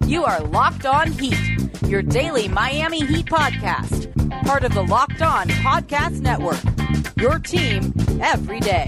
You are Locked On Heat, your daily Miami Heat podcast. Part of the Locked On Podcast Network, your team every day.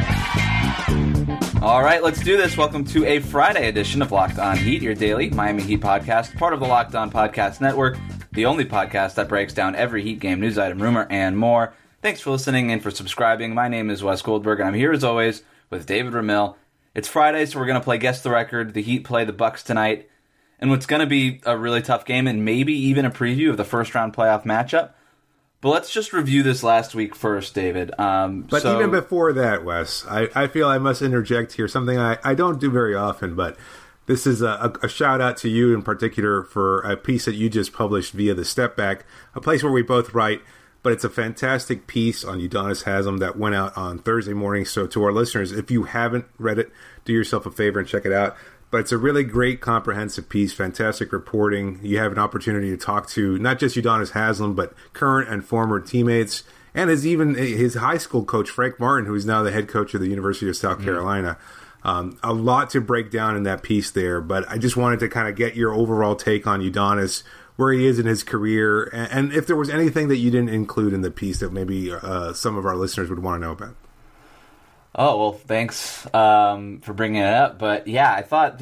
All right, let's do this. Welcome to a Friday edition of Locked On Heat, your daily Miami Heat podcast, part of the Locked On Podcast Network, the only podcast that breaks down every Heat game, news item, rumor, and more. Thanks for listening and for subscribing. My name is Wes Goldberg, and I'm here as always with David Ramil. It's Friday, so we're going to play Guess the Record. The Heat play the Bucks tonight, and what's going to be a really tough game and maybe even a preview of the first-round playoff matchup. But let's just review this last week first, David. Even before that, Wes, I feel I must interject here, something I don't do very often, but this is a shout-out to you in particular for a piece that you just published via The Step Back, a place where we both write. But it's a fantastic piece on Udonis Haslem that went out on Thursday morning. So to our listeners, if you haven't read it, do yourself a favor and check it out. But it's a really great, comprehensive piece, fantastic reporting. You have an opportunity to talk to not just Udonis Haslem, but current and former teammates, and his high school coach, Frank Martin, who is now the head coach of the University of South Carolina. A lot to break down in that piece there, but I just wanted to kind of get your overall take on Udonis, where he is in his career, and if there was anything that you didn't include in the piece that maybe some of our listeners would want to know about. Oh, well, thanks for bringing it up. But yeah, I thought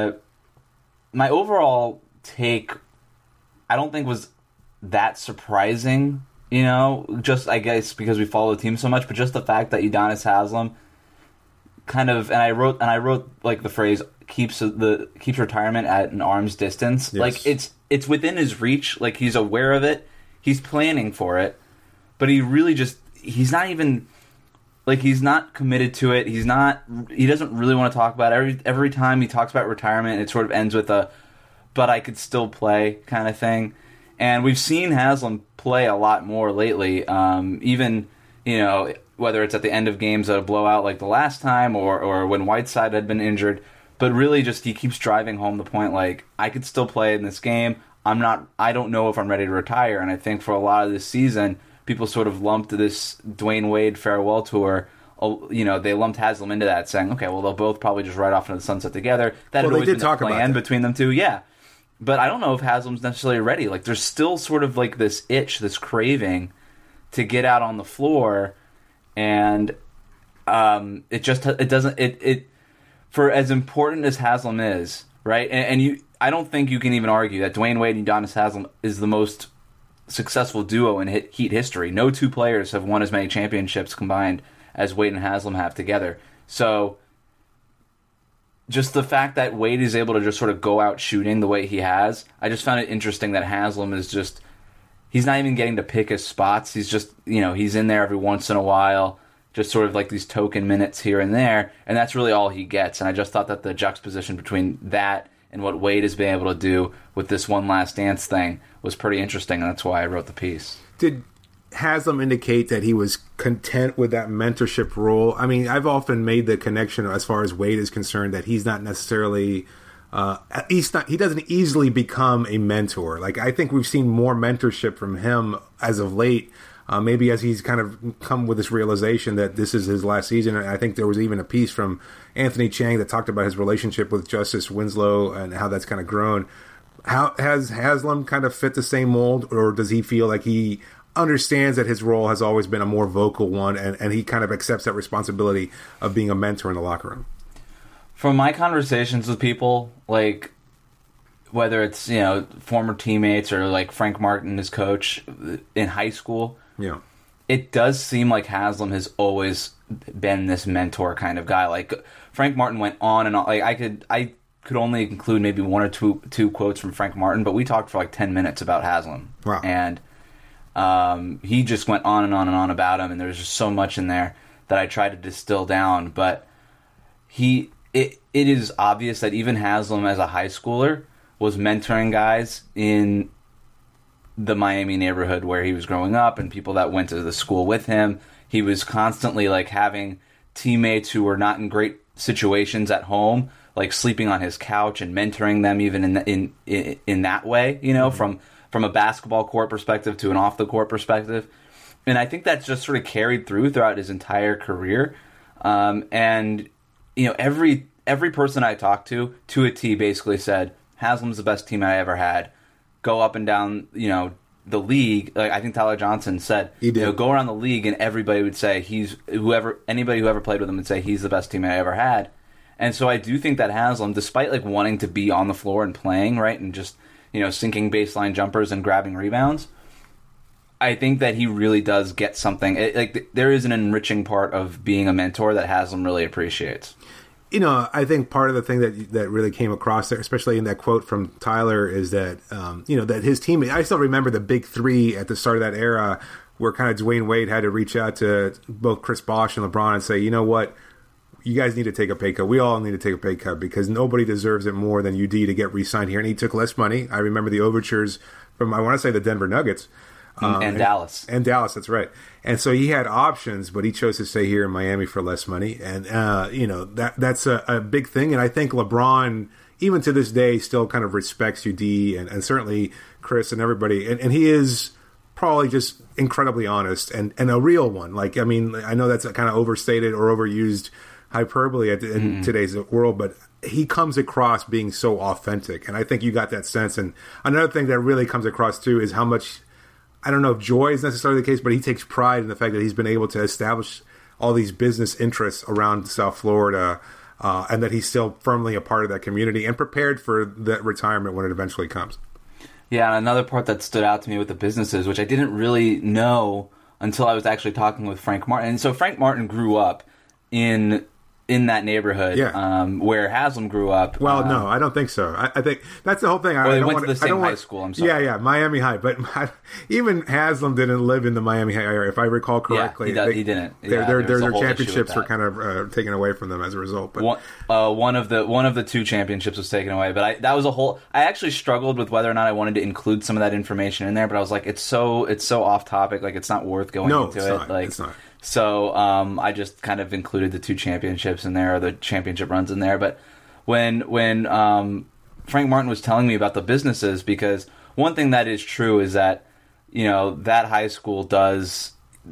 my overall take, I don't think was that surprising, just I guess because we follow the team so much, but just the fact that Udonis Haslem kind of, and I wrote like the phrase keeps retirement at an arm's distance. Yes. Like it's within his reach. Like he's aware of it. He's planning for it, but he really he's not even like he's not committed to it. He doesn't really want to talk about it. Every time he talks about retirement, it sort of ends with a "but I could still play" kind of thing. And we've seen Haslem play a lot more lately. Even whether it's at the end of games at a blowout like the last time, or when Whiteside had been injured. But really, he keeps driving home the point, like, I could still play in this game. I don't know if I'm ready to retire. And I think for a lot of this season, people sort of lumped this Dwayne Wade farewell tour. They lumped Haslem into that, saying, okay, well, they'll both probably just ride off into the sunset together. That had always been the plan between them two. Yeah. But I don't know if Haslem's necessarily ready. Like, there's still sort of like this itch, this craving to get out on the floor. And for as important as Haslem is, right? I don't think you can even argue that Dwayne Wade and Udonis Haslem is the most successful duo in Heat history. No two players have won as many championships combined as Wade and Haslem have together. So just the fact that Wade is able to just sort of go out shooting the way he has, I just found it interesting that Haslem is he's not even getting to pick his spots. He's just, he's in there every once in a while, just sort of like these token minutes here and there, and that's really all he gets. And I just thought that the juxtaposition between that and what Wade has been able to do with this one last dance thing was pretty interesting, and that's why I wrote the piece. Did Haslem indicate that he was content with that mentorship role? I mean, I've often made the connection as far as Wade is concerned that he's not necessarily he doesn't easily become a mentor. Like, I think we've seen more mentorship from him as of late. Maybe as he's kind of come with this realization that this is his last season. And I think there was even a piece from Anthony Chang that talked about his relationship with Justice Winslow and how that's kind of grown. How has Haslem kind of fit the same mold, or does he feel like he understands that his role has always been a more vocal one, and he kind of accepts that responsibility of being a mentor in the locker room? From my conversations with people, like whether it's former teammates or like Frank Martin, his coach in high school, it does seem like Haslem has always been this mentor kind of guy. Like Frank Martin went on and on. Like I could only include maybe one or two quotes from Frank Martin, but we talked for like 10 minutes about Haslem. Wow. And he just went on and on and on about him, and there was just so much in there that I tried to distill down. But it is obvious that even Haslem as a high schooler was mentoring guys in the Miami neighborhood where he was growing up and people that went to the school with him. He was constantly like having teammates who were not in great situations at home, like sleeping on his couch and mentoring them even in that way, from a basketball court perspective to an off the court perspective. And I think that's just sort of carried throughout his entire career. And every person I talked to a T basically said Haslam's the best team I ever had. Go up and down, the league. Like I think Tyler Johnson said, he did. Go around the league and everybody would say anybody who ever played with him would say he's the best team I ever had. And so I do think that Haslam, despite like wanting to be on the floor and playing, right, and just, sinking baseline jumpers and grabbing rebounds, I think that he really does get something. There is an enriching part of being a mentor that Haslam really appreciates. I think part of the thing that really came across there, especially in that quote from Tyler, is that, that his team, I still remember the big three at the start of that era where kind of Dwayne Wade had to reach out to both Chris Bosh and LeBron and say, you know what, you guys need to take a pay cut. We all need to take a pay cut because nobody deserves it more than UD to get re-signed here. And he took less money. I remember the overtures from, I want to say, the Denver Nuggets. And Dallas. And Dallas, that's right. And so he had options, but he chose to stay here in Miami for less money. And, that's a big thing. And I think LeBron, even to this day, still kind of respects UD and certainly Chris and everybody. And he is probably just incredibly honest and a real one. I know that's a kind of overstated or overused hyperbole in today's world, but he comes across being so authentic. And I think you got that sense. And another thing that really comes across, too, is how much... I don't know if joy is necessarily the case, but he takes pride in the fact that he's been able to establish all these business interests around South Florida and that he's still firmly a part of that community and prepared for that retirement when it eventually comes. Yeah, and another part that stood out to me with the businesses, which I didn't really know until I was actually talking with Frank Martin. And so Frank Martin grew up in that neighborhood where Haslam grew up. Well, no, I don't think so. I think that's the whole thing. They went to the same high school, I'm sorry. Yeah, Miami High. But even Haslam didn't live in the Miami High area, if I recall correctly. Yeah, he didn't. Their championships were kind of taken away from them as a result. But one of the two championships was taken away. But I actually struggled with whether or not I wanted to include some of that information in there. But I was like, it's so off topic. Like, it's not worth going into it. It's not. So I just kind of included the two championships in there, or the championship runs in there. But when Frank Martin was telling me about the businesses, because one thing that is true is that that high school does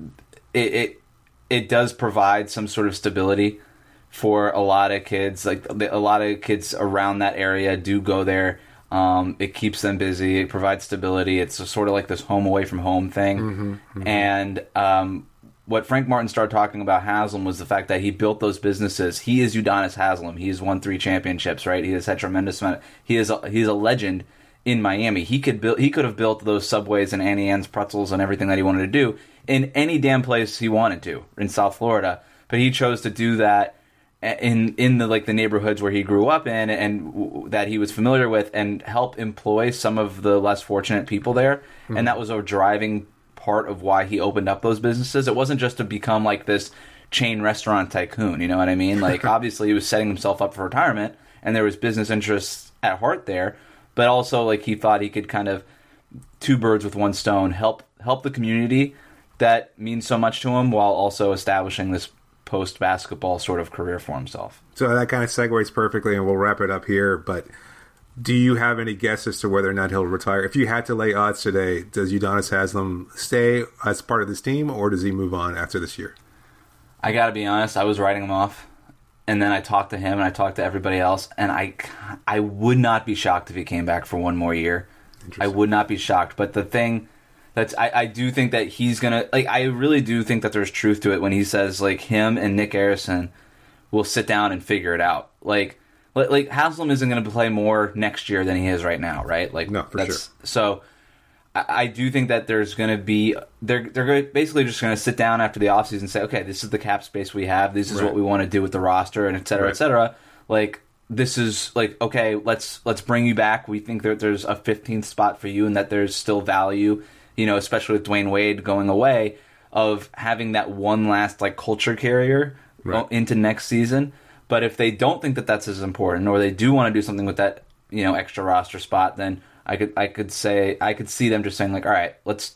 it does provide some sort of stability for a lot of kids. Like a lot of kids around that area do go there. It keeps them busy. It provides stability. It's sort of like this home away from home thing, and what Frank Martin started talking about Haslam was the fact that he built those businesses. He is Udonis Haslam. He has won 3 championships, right? He has had tremendous amount. He's a legend in Miami. He could have built those Subways and Annie Ann's pretzels and everything that he wanted to do in any damn place he wanted to in South Florida. But he chose to do that in the neighborhoods where he grew up in and that he was familiar with, and help employ some of the less fortunate people there. Mm-hmm. And that was a driving part of why he opened up those businesses. It wasn't just to become like this chain restaurant tycoon, you know what I mean? Like, obviously he was setting himself up for retirement and there was business interests at heart there, but also like he thought he could kind of two birds with one stone, help the community that means so much to him while also establishing this post-basketball sort of career for himself. So that kind of segues perfectly, and we'll wrap it up here, but do you have any guess as to whether or not he'll retire? If you had to lay odds today, does Udonis Haslam stay as part of this team, or does he move on after this year? I got to be honest, I was writing him off, and then I talked to him and I talked to everybody else, and I would not be shocked if he came back for one more year. I would not be shocked. But the thing I do think that he's gonna, like, I really do think that there's truth to it when he says like him and Nick Arison will sit down and figure it out. Like Haslam isn't going to play more next year than he is right now, right? Like, no, for sure. So I do think that there's going to be, they're basically just going to sit down after the offseason and say, okay, this is the cap space we have. This is what we want to do with the roster, and et cetera, et cetera. Like, this is like, okay, let's bring you back. We think that there's a 15th spot for you and that there's still value, especially with Dwayne Wade going away, of having that one last like culture carrier into next season. But if they don't think that that's as important, or they do want to do something with that, extra roster spot, then I could see them just saying like, all right, let's.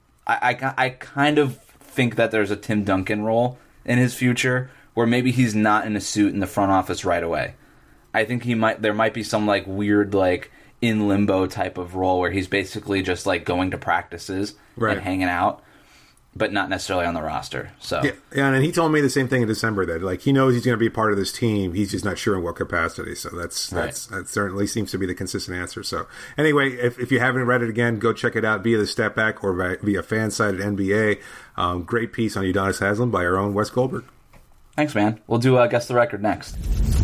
I kind of think that there's a Tim Duncan role in his future where maybe he's not in a suit in the front office right away. I think there might be some like weird like in limbo type of role where he's basically just like going to practices and hanging out. but not necessarily on the roster. So yeah, and he told me the same thing in December, that like he knows he's going to be a part of this team. He's just not sure in what capacity. So that certainly seems to be the consistent answer. So anyway, if you haven't read it again, go check it out via the Step Back or via Fanside at NBA. Great piece on Udonis Haslem by our own Wes Goldberg. Thanks, man. We'll do Guess the Record next.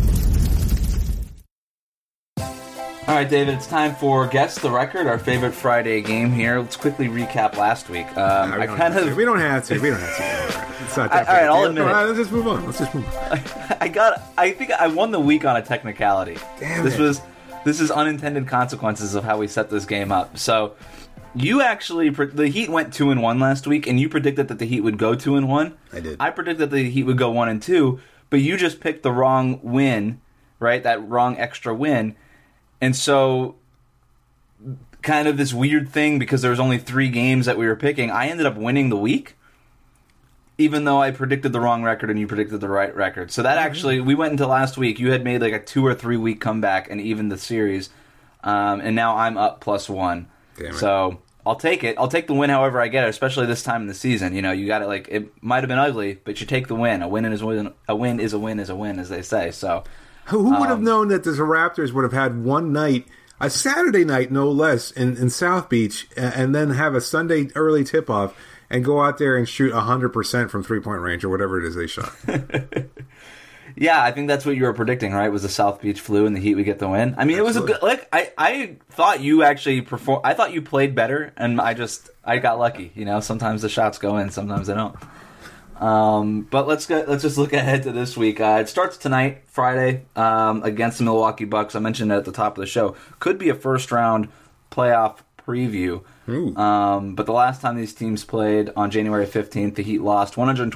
All right, David, it's time for Guess the Record, our favorite Friday game here. Let's quickly recap last week. We don't have to. It's not that all right, I'll admit it. Let's just move on. I think I won the week on a technicality. Damn This is unintended consequences of how we set this game up. So, you actually, the Heat went 2-1 last week, and you predicted that the Heat would go 2-1. I did. I predicted that the Heat would go 1-2, but you just picked the wrong win, right? That wrong extra win. And so, kind of this weird thing, because there was only 3 games that we were picking, I ended up winning the week, even though I predicted the wrong record and you predicted the right record. So that actually, we went into last week, you had made like a 2 or 3 week comeback and evened the series, and now I'm up +1. Damn it. So I'll take it. I'll take the win however I get it, especially this time in the season. You know, you got it. Like, it might have been ugly, but you take the win. A win is a win. A win is a win is a win, as they say. So. Who would have known that the Raptors would have had one night, a Saturday night no less, in South Beach, and then have a Sunday early tip-off and go out there and shoot 100% from three-point range or whatever it is they shot? Yeah, I think that's what you were predicting, right? Was the South Beach flu and the Heat would get the win? I mean, it was a good... Like, I thought you actually performed... I thought you played better, and I got lucky. You know, sometimes the shots go in, sometimes they don't. But let's just look ahead to this week. It starts tonight, Friday, against the Milwaukee Bucks. I mentioned it at the top of the show. Could be a first-round playoff preview. But the last time these teams played on January 15th, the Heat lost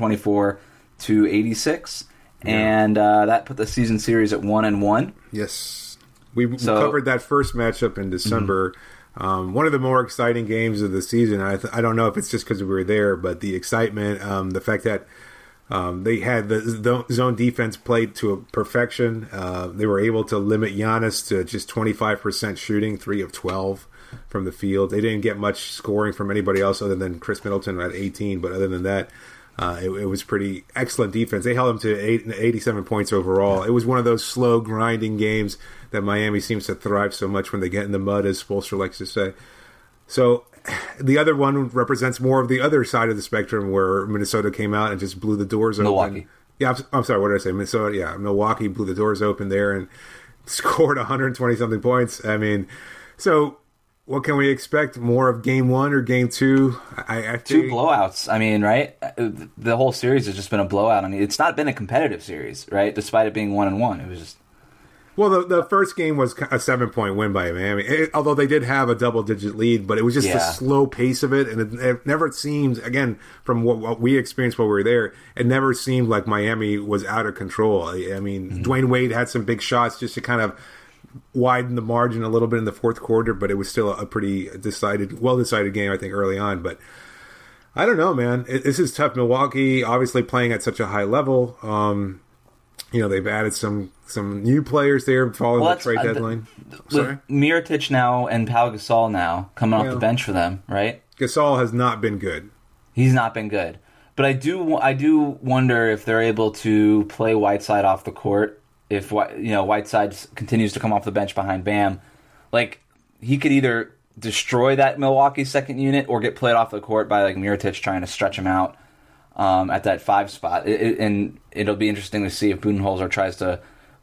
124-86, and that put the season series at 1-1. Yes, we covered that first matchup in December. One of the more exciting games of the season. I don't know if it's just because we were there, but the excitement, the fact that they had the zone defense played to perfection. They were able to limit Giannis to just 25% shooting, 3 of 12 from the field. They didn't get much scoring from anybody else other than Chris Middleton at 18, but other than that, it was pretty excellent defense. They held them to 87 points overall. It was one of those slow, grinding games that Miami seems to thrive so much when they get in the mud, as Spoelstra likes to say. So the other one represents more of the other side of the spectrum, where Minnesota came out and just blew the doors open. Milwaukee. Yeah, I'm sorry, what did I say? Minnesota, yeah. Milwaukee blew the doors open there and scored 120-something points. I mean, so... what can we expect? More of Game 1 or Game 2? I 2 blowouts. I mean, right? The whole series has just been a blowout. I mean, it's not been a competitive series, right? Despite it being 1-1, it was just. Well, the first game was a 7-point win by Miami, although they did have a double-digit lead, but it was just the slow pace of it, and it never seemed, again, from what we experienced while we were there, it never seemed like Miami was out of control. I mean, Dwayne Wade had some big shots just to kind of widen the margin a little bit in the fourth quarter, but it was still a pretty well-decided game, I think, early on. But I don't know, man. This is tough. Milwaukee, obviously playing at such a high level. They've added some new players there following the trade deadline. With Mirotic now and Pau Gasol now coming off the bench for them, right? Gasol has not been good. He's not been good. But I do wonder if they're able to play Whiteside off the court. If Whiteside continues to come off the bench behind Bam, like, he could either destroy that Milwaukee second unit or get played off the court by like Mirotic trying to stretch him out at that 5 spot. And it'll be interesting to see if Budenholzer tries to,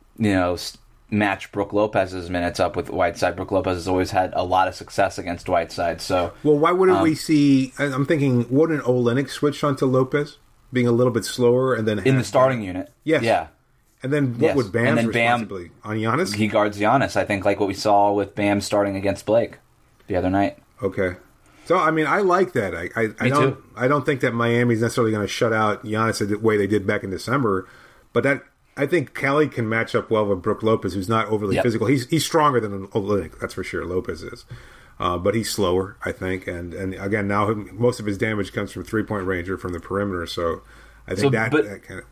match Brook Lopez's minutes up with Whiteside. Brook Lopez has always had a lot of success against Whiteside. So, well, why wouldn't we see? I'm thinking, wouldn't Olynyk switch onto Lopez, being a little bit slower, and then in the starting unit? Yes. Yeah. And then what would Bam's responsibility? On Giannis? He guards Giannis, I think, like what we saw with Bam starting against Blake the other night. Okay. So, I mean, I like that. I don't think that Miami's necessarily going to shut out Giannis the way they did back in December, but I think Kelly can match up well with Brook Lopez, who's not overly physical. He's stronger than Olynyk, that's for sure. Lopez is. But he's slower, I think. And again, now most of his damage comes from three-point range or from the perimeter, so I think that kind of...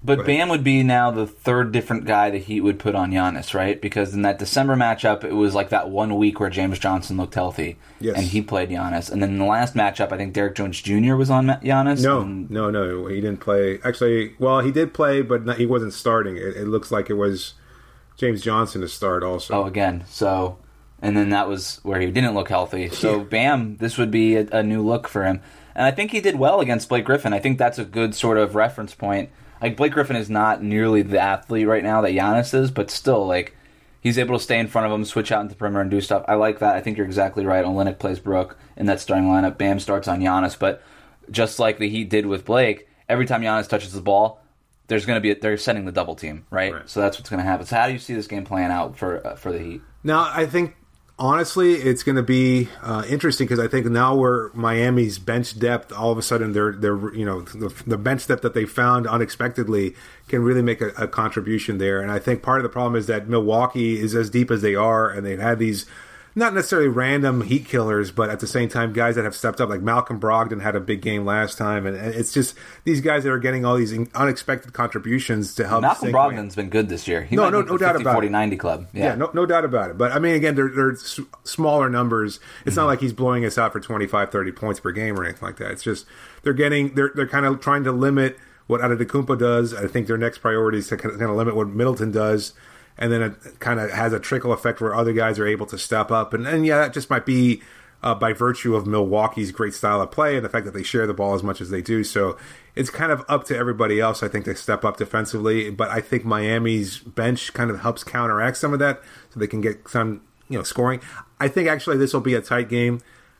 But Bam would be now the third different guy the Heat would put on Giannis, right? Because in that December matchup, it was like that 1 week where James Johnson looked healthy, and he played Giannis. And then in the last matchup, I think Derek Jones Jr. was on Giannis. No, he didn't play. Actually, well, he did play, but he wasn't starting. It looks like it was James Johnson to start also. Oh, again. So, and then that was where he didn't look healthy. So, Bam, this would be a new look for him. And I think he did well against Blake Griffin. I think that's a good sort of reference point. Like, Blake Griffin is not nearly the athlete right now that Giannis is, but still, like, he's able to stay in front of him, switch out into the perimeter, and do stuff. I like that. I think you're exactly right. Olynyk plays Brook in that starting lineup. Bam starts on Giannis, but just like the Heat did with Blake, every time Giannis touches the ball, there's going to be they're setting the double team, right? So that's what's going to happen. So how do you see this game playing out for the Heat? Now, I think honestly, it's going to be interesting because I think now where Miami's bench depth, all of a sudden, they're the bench depth that they found unexpectedly can really make a contribution there. And I think part of the problem is that Milwaukee is as deep as they are, and they've had these not necessarily random Heat killers, but at the same time, guys that have stepped up, like Malcolm Brogdon had a big game last time, and it's just these guys that are getting all these unexpected contributions to help. Malcolm Brogdon's been good this year. He no doubt about it. 40-90 club. Yeah, no doubt about it. But I mean, again, they're smaller numbers. It's not like he's blowing us out for 25, 30 points per game or anything like that. It's just they're kind of trying to limit what Antetokounmpo does. I think their next priority is to kind of limit what Middleton does. And then it kind of has a trickle effect where other guys are able to step up. And yeah, that just might be by virtue of Milwaukee's great style of play and the fact that they share the ball as much as they do. So it's kind of up to everybody else, I think, to step up defensively. But I think Miami's bench kind of helps counteract some of that so they can get some scoring. I think actually this will be a tight game.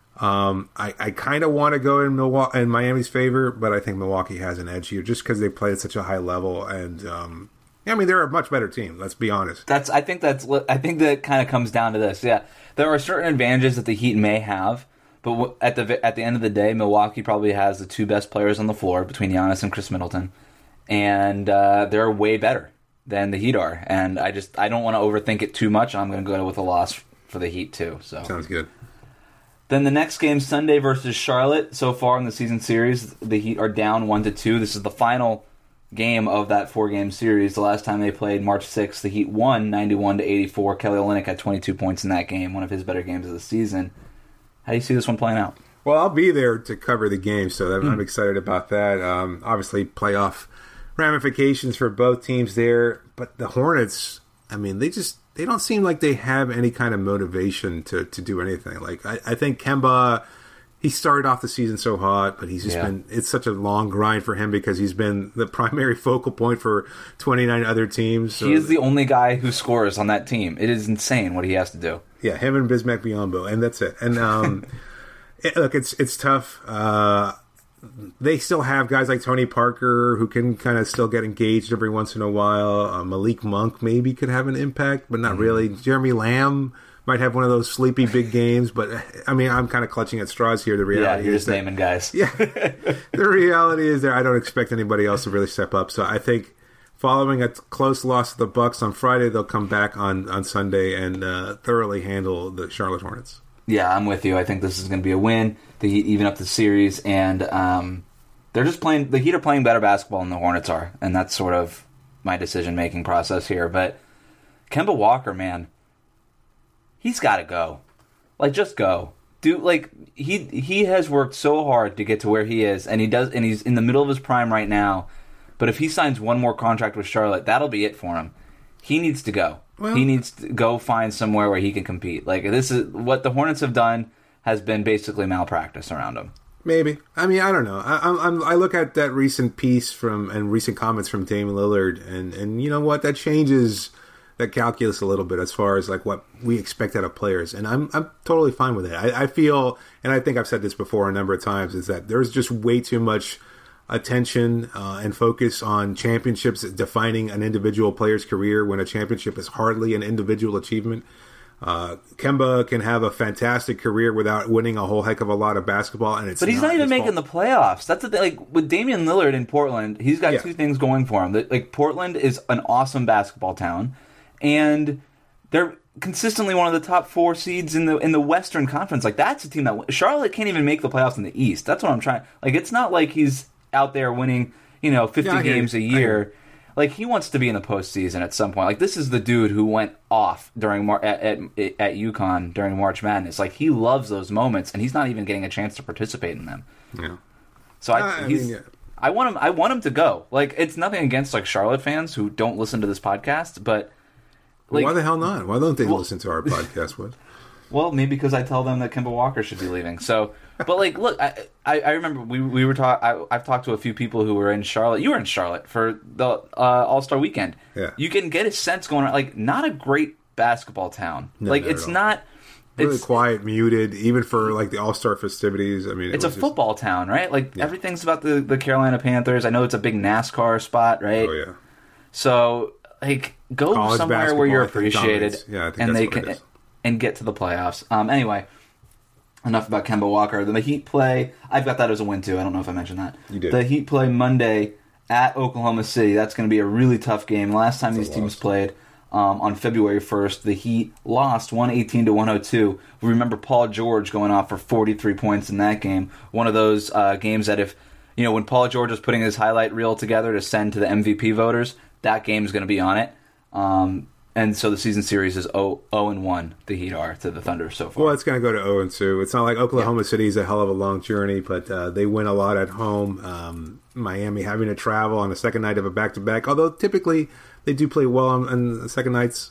I kind of want to go in Miami's favor, but I think Milwaukee has an edge here just because they play at such a high level and I mean, they're a much better team. Let's be honest. I think that kind of comes down to this. Yeah, there are certain advantages that the Heat may have, but at the end of the day, Milwaukee probably has the two best players on the floor between Giannis and Chris Middleton, and they're way better than the Heat are. And I don't want to overthink it too much. I'm going to go with a loss for the Heat too. So sounds good. Then the next game, Sunday versus Charlotte. So far in the season series, the Heat are down 1-2. This is the final game of that 4-game series. The last time they played, March 6th, the Heat won 91-84. Kelly Olynyk had 22 points in that game, one of his better games of the season. How do you see this one playing out? Well, I'll be there to cover the game, so I'm excited about that. Obviously, playoff ramifications for both teams there, but the Hornets, I mean, they don't seem like they have any kind of motivation to do anything. Like, I think Kemba, he started off the season so hot, but he's just been, it's such a long grind for him because he's been the primary focal point for 29 other teams. So. He is the only guy who scores on that team. It is insane what he has to do. Yeah, him and Bismack Biyombo, and that's it. And look, it's tough. They still have guys like Tony Parker who can kind of still get engaged every once in a while. Malik Monk maybe could have an impact, but not really. Jeremy Lamb might have one of those sleepy big games, but I mean, I'm kind of clutching at straws here. The reality you're is just naming guys. Yeah, the reality is that I don't expect anybody else to really step up. So I think following a close loss to the Bucks on Friday, they'll come back on Sunday and thoroughly handle the Charlotte Hornets. Yeah, I'm with you. I think this is going to be a win. The Heat even up the series, and they're just playing. The Heat are playing better basketball than the Hornets are, and that's sort of my decision-making process here. But Kemba Walker, man, he's got to go. Like, just go. He has worked so hard to get to where he is, and he's in the middle of his prime right now. But if he signs one more contract with Charlotte, that'll be it for him. He needs to go. Well, he needs to go find somewhere where he can compete. Like, this is what the Hornets have done has been basically malpractice around him. Maybe. I mean, I don't know. I look at that recent piece and recent comments from Damian Lillard, and you know what? That changes that calculus a little bit as far as like what we expect out of players, and I'm totally fine with it. I feel, and I think I've said this before a number of times, is that there's just way too much attention and focus on championships defining an individual player's career when a championship is hardly an individual achievement. Kemba can have a fantastic career without winning a whole heck of a lot of basketball, and but he's not even making the playoffs. That's the thing. Like with Damian Lillard in Portland, he's got two things going for him. Like Portland is an awesome basketball town, and they're consistently one of the top 4 seeds in the Western Conference. Like that's a team that Charlotte can't even make the playoffs in the East. That's what I'm trying. Like it's not like he's out there winning, 50 games a year. Like, he wants to be in the postseason at some point. Like, this is the dude who went off during at UConn during March Madness. Like, he loves those moments, and he's not even getting a chance to participate in them. Yeah. So I want him to go. Like, it's nothing against like Charlotte fans who don't listen to this podcast, but like, why the hell not? Why don't they listen to our podcast? What? Well, maybe because I tell them that Kemba Walker should be leaving. So, but like, look, I remember we were I've talked to a few people who were in Charlotte. You were in Charlotte for the All-Star weekend. Yeah. You can get a sense going on. Like, not a great basketball town. No, like, not it's at all. not. Really It's quiet, muted, even for like the All-Star festivities. I mean, it's a football town, right? Like, everything's about the Carolina Panthers. I know it's a big NASCAR spot, right? Oh yeah. So, like, go College somewhere where you're basketball, I think, appreciated, dominates. Yeah, I think and that's they what it can is. and get to the playoffs. Anyway, enough about Kemba Walker. The Heat play. I've got that as a win too. I don't know if I mentioned that. You did. The Heat play Monday at Oklahoma City. That's going to be a really tough game. Last time these teams played. On February 1st, the Heat lost 118-102. We remember Paul George going off for 43 points in that game. One of those games that if, when Paul George was putting his highlight reel together to send to the MVP voters, that game's going to be on it. And so the season series is 0-1, the Heat are, to the Thunder so far. Well, it's going to go to 0-2. It's not like Oklahoma City is a hell of a long journey, but they win a lot at home. Miami having to travel on the second night of a back-to-back, although typically they do play well on the second nights.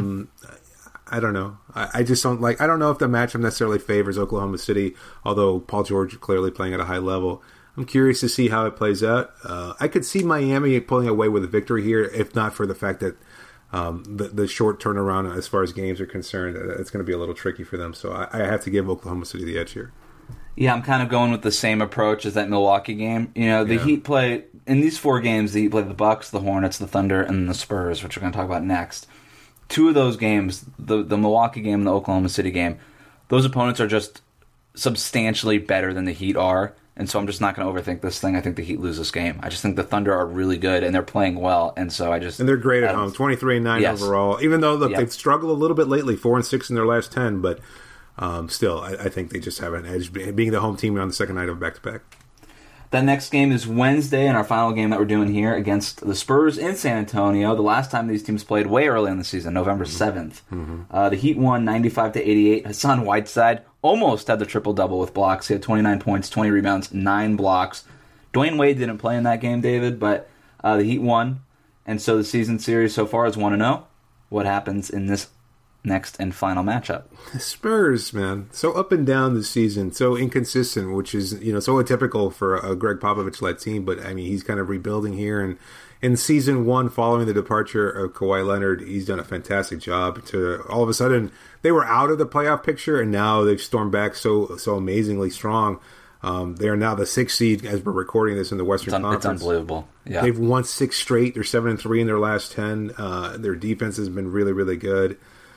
I don't know. I just don't like. I don't know if the matchup necessarily favors Oklahoma City, although Paul George clearly playing at a high level. I'm curious to see how it plays out. I could see Miami pulling away with a victory here, if not for the fact that the short turnaround as far as games are concerned, it's going to be a little tricky for them. So I have to give Oklahoma City the edge here. Yeah, I'm kind of going with the same approach as that Milwaukee game. The Heat play in these 4 games. The Heat play the Bucks, the Hornets, the Thunder, and the Spurs, which we're going to talk about next. 2 of those games, the Milwaukee game and the Oklahoma City game, those opponents are just substantially better than the Heat are, and so I'm just not going to overthink this thing. I think the Heat lose this game. I just think the Thunder are really good and they're playing well, and so and they're great at home, 23-9 overall. Even though they've struggled a little bit lately, 4-6 in their last 10, but. Still, I think they just have an edge being the home team on the second night of back-to-back. That next game is Wednesday, and our final game that we're doing here against the Spurs in San Antonio. The last time these teams played way early in the season, November 7th. The Heat won 95-88. Hassan Whiteside almost had the triple-double with blocks. He had 29 points, 20 rebounds, 9 blocks. Dwayne Wade didn't play in that game, David, but the Heat won. And so the season series so far is 1-0. What happens in this next and final matchup? The Spurs, man, so up and down this season, so inconsistent, which is so atypical for a Greg Popovich-led team. But I mean, he's kind of rebuilding here, and in season 1, following the departure of Kawhi Leonard, he's done a fantastic job. To all of a sudden, they were out of the playoff picture, and now they've stormed back so amazingly strong. They are now the 6th seed as we're recording this in the Western Conference. It's unbelievable. Yeah, they've won 6 straight. They're 7-3 in their last 10. Their defense has been really, really good.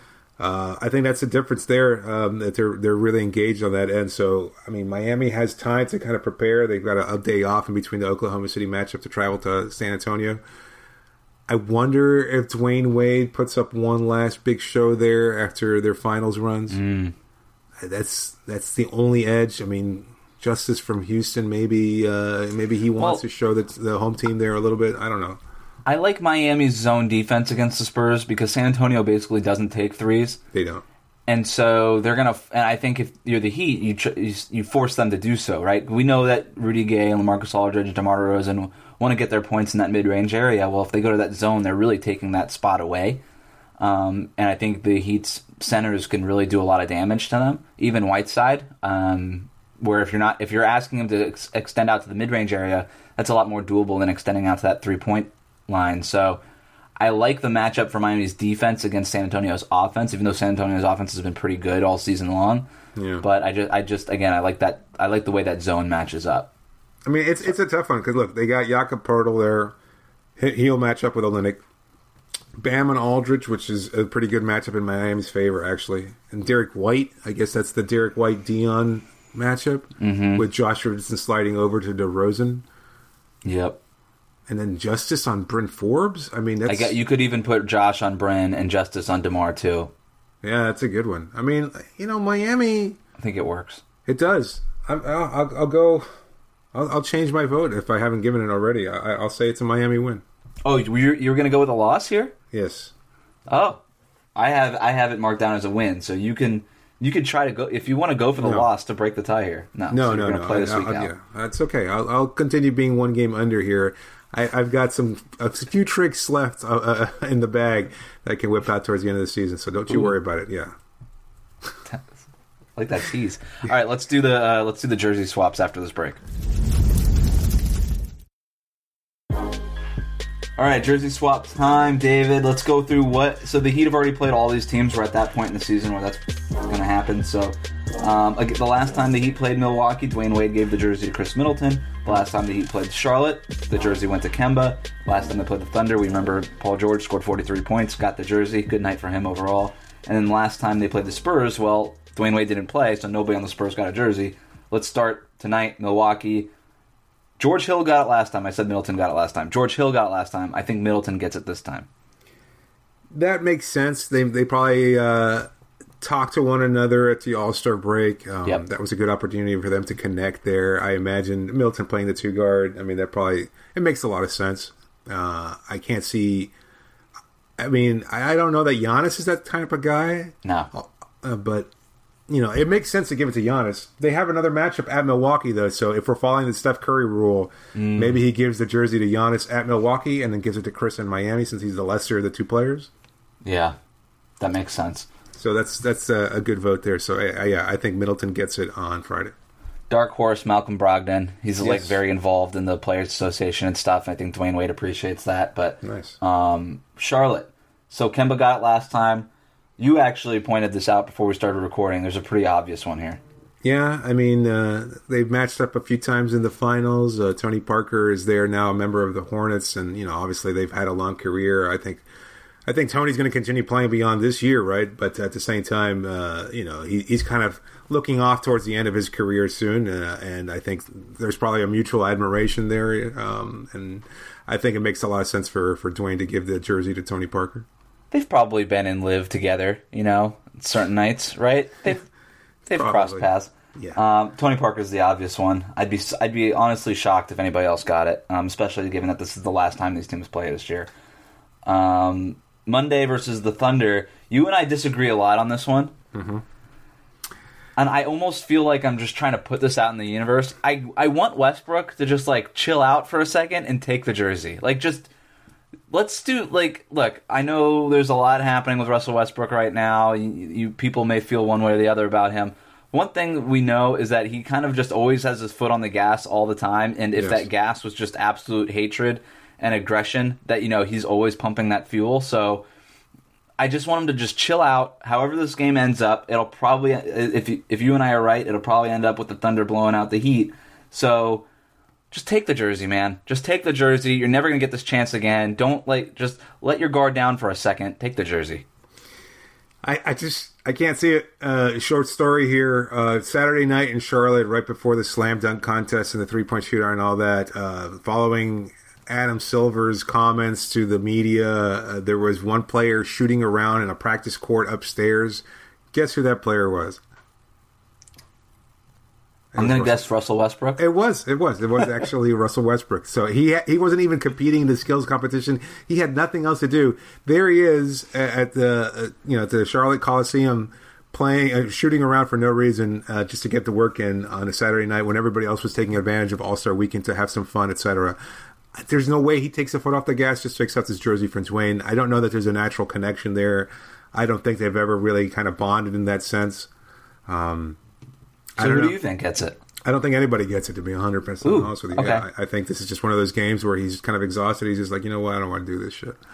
I think that's the difference there, that they're really engaged on that end. So, I mean, Miami has time to kind of prepare. They've got a day off in between the Oklahoma City matchup to travel to San Antonio. I wonder if Dwayne Wade puts up one last big show there after their finals runs. That's the only edge. I mean, Justice from Houston, maybe he wants to show that the home team there a little bit. I don't know. I like Miami's zone defense against the Spurs because San Antonio basically doesn't take threes. They don't. And so they're going to... And I think if you're the Heat, you force them to do so, right? We know that Rudy Gay and LaMarcus Aldridge and DeMar DeRozan want to get their points in that mid-range area. Well, if they go to that zone, they're really taking that spot away. And I think the Heat's centers can really do a lot of damage to them, even Whiteside. Where if you're asking him to extend out to the mid-range area, that's a lot more doable than extending out to that three-point line. So I like the matchup for Miami's defense against San Antonio's offense, even though San Antonio's offense has been pretty good all season long. Yeah. But I just again I like that. I like the way that zone matches up. I mean, it's a tough one because look, they got Jakob Poeltl there. He'll match up with Olynyk. Bam and Aldridge, which is a pretty good matchup in Miami's favor, actually. And Derek White, I guess that's the Derek White-Dion matchup with Josh Richardson sliding over to DeRozan. Yep. And then Justice on Bryn Forbes. I mean, that's... you could even put Josh on Bryn and Justice on DeMar, too. Yeah, that's a good one. I mean, Miami... I think it works. It does. I'll go... I'll change my vote if I haven't given it already. I'll say it's a Miami win. Oh, you're going to go with a loss here? Yes. Oh, I have it marked down as a win. So you could try to go if you want to go for the loss to break the tie here. No, no. You're going to play this week out. Yeah, that's okay. I'll continue being one game under here. I've got a few tricks left in the bag that I can whip out towards the end of the season. So don't you worry about it. Yeah. I like that tease. All right, let's do the jersey swaps after this break. All right, jersey swap time, David. Let's go through So the Heat have already played all these teams. We're at that point in the season where that's going to happen. So the last time the Heat played Milwaukee, Dwayne Wade gave the jersey to Chris Middleton. The last time the Heat played Charlotte, the jersey went to Kemba. Last time they played the Thunder, we remember Paul George scored 43 points, got the jersey. Good night for him overall. And then last time they played the Spurs, well, Dwayne Wade didn't play, so nobody on the Spurs got a jersey. Let's start tonight, Milwaukee. George Hill got it last time. I said Middleton got it last time. George Hill got it last time. I think Middleton gets it this time. That makes sense. They probably talked to one another at the All-Star break. Yep. That was a good opportunity for them to connect there. I imagine Middleton playing the 2-guard. I mean, it makes a lot of sense. I can't see... I mean, I don't know that Giannis is that type of guy. No. But... it makes sense to give it to Giannis. They have another matchup at Milwaukee, though, so if we're following the Steph Curry rule, maybe he gives the jersey to Giannis at Milwaukee and then gives it to Chris in Miami since he's the lesser of the two players. Yeah, that makes sense. So that's a good vote there. So, I think Middleton gets it on Friday. Dark horse, Malcolm Brogdon. He's very involved in the Players Association and stuff. I think Dwayne Wade appreciates that. But nice. Charlotte. So Kemba got it last time. You actually pointed this out before we started recording. There's a pretty obvious one here. Yeah, I mean, they've matched up a few times in the finals. Tony Parker is there now, a member of the Hornets, and obviously they've had a long career. I think Tony's going to continue playing beyond this year, right? But at the same time, he's kind of looking off towards the end of his career soon, and I think there's probably a mutual admiration there, and I think it makes a lot of sense for Dwayne to give the jersey to Tony Parker. They've probably been and lived together, certain nights, right? They've crossed paths. Yeah. Tony Parker's the obvious one. I'd be honestly shocked if anybody else got it, especially given that this is the last time these teams play this year. Monday versus the Thunder. You and I disagree a lot on this one. Mm-hmm. And I almost feel like I'm just trying to put this out in the universe. I want Westbrook to just, chill out for a second and take the jersey. Let's do, look, I know there's a lot happening with Russell Westbrook right now. You people may feel one way or the other about him. One thing we know is that he kind of just always has his foot on the gas all the time, and if that gas was just absolute hatred and aggression, that, he's always pumping that fuel. So I just want him to just chill out. However this game ends up, it'll probably, if you and I are right, it'll probably end up with the Thunder blowing out the Heat. So... just take the jersey, man. Just take the jersey. You're never going to get this chance again. Don't, just let your guard down for a second. Take the jersey. I can't see it. Short story here. Saturday night in Charlotte, right before the slam dunk contest and the three-point shootout and all that, following Adam Silver's comments to the media, there was one player shooting around in a practice court upstairs. Guess who that player was? I'm going to guess Russell Westbrook. It was actually Russell Westbrook. So he wasn't even competing in the skills competition. He had nothing else to do. There he is at the Charlotte Coliseum playing, shooting around for no reason, just to get the work in on a Saturday night when everybody else was taking advantage of All-Star Weekend to have some fun, etc. There's no way he takes a foot off the gas just to accept his jersey from Dwayne. I don't know that there's a natural connection there. I don't think they've ever really kind of bonded in that sense. So who do you think gets it? I don't think anybody gets it, to be 100% honest with you. Okay. Yeah, I think this is just one of those games where he's kind of exhausted. He's just like, you know what? I don't want to do this shit.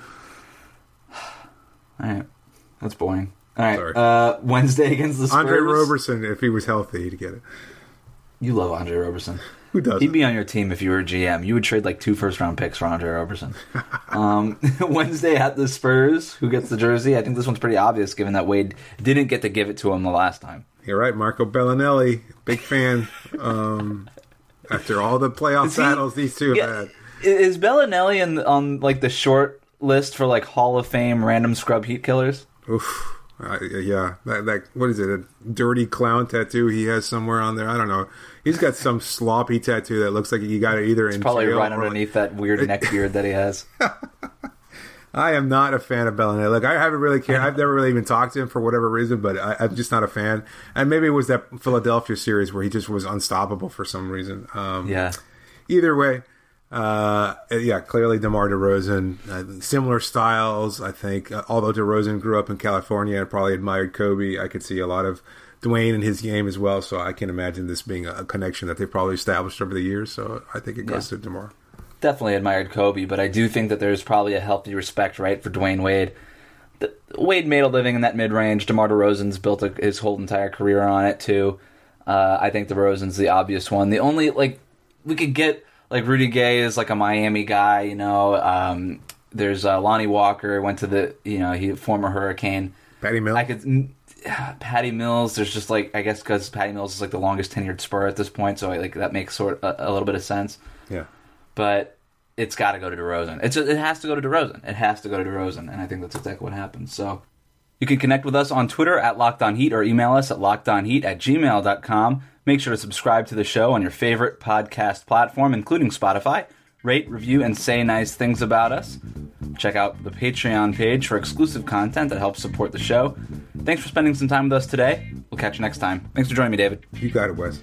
All right. That's boring. All right. Sorry. Wednesday against the Spurs. Andre Roberson, if he was healthy, he'd get it. You love Andre Roberson. Who doesn't? He'd be on your team if you were a GM. You would trade 2 first-round picks for Andre Roberson. Wednesday at the Spurs. Who gets the jersey? I think this one's pretty obvious, given that Wade didn't get to give it to him the last time. You're right, Marco Bellinelli, big fan. After all the playoff battles these two have had. Is Bellinelli on the short list for Hall of Fame random scrub Heat killers? Oof. Yeah, that what is it? A dirty clown tattoo he has somewhere on there. I don't know. He's got some sloppy tattoo that looks like you got it either in probably jail right underneath that weird neck beard that he has. I am not a fan of Bellinet. Like, I haven't really cared. I've never really even talked to him for whatever reason, but I'm just not a fan. And maybe it was that Philadelphia series where he just was unstoppable for some reason. Yeah. Either way, clearly DeMar DeRozan, similar styles, I think. Although DeRozan grew up in California and probably admired Kobe, I could see a lot of Dwayne in his game as well. So I can imagine this being a connection that they've probably established over the years. So I think it goes to DeMar. Definitely admired Kobe, but I do think that there's probably a healthy respect, right, for Dwayne Wade. Wade made a living in that mid-range. DeMar DeRozan's built his whole entire career on it, too. I think DeRozan's the obvious one. The only, we could get, Rudy Gay is, a Miami guy, There's Lonnie Walker, went to the, former Hurricane. Patty Mills. Patty Mills, there's just, I guess because Patty Mills is, the longest tenured Spur at this point, so, that makes a little bit of sense. Yeah. But it's got to go to DeRozan. It has to go to DeRozan. It has to go to DeRozan, and I think that's exactly what happens. So you can connect with us on Twitter at LockedOnHeat or email us at lockedonheat@gmail.com. Make sure to subscribe to the show on your favorite podcast platform, including Spotify. Rate, review, and say nice things about us. Check out the Patreon page for exclusive content that helps support the show. Thanks for spending some time with us today. We'll catch you next time. Thanks for joining me, David. You got it, Wes.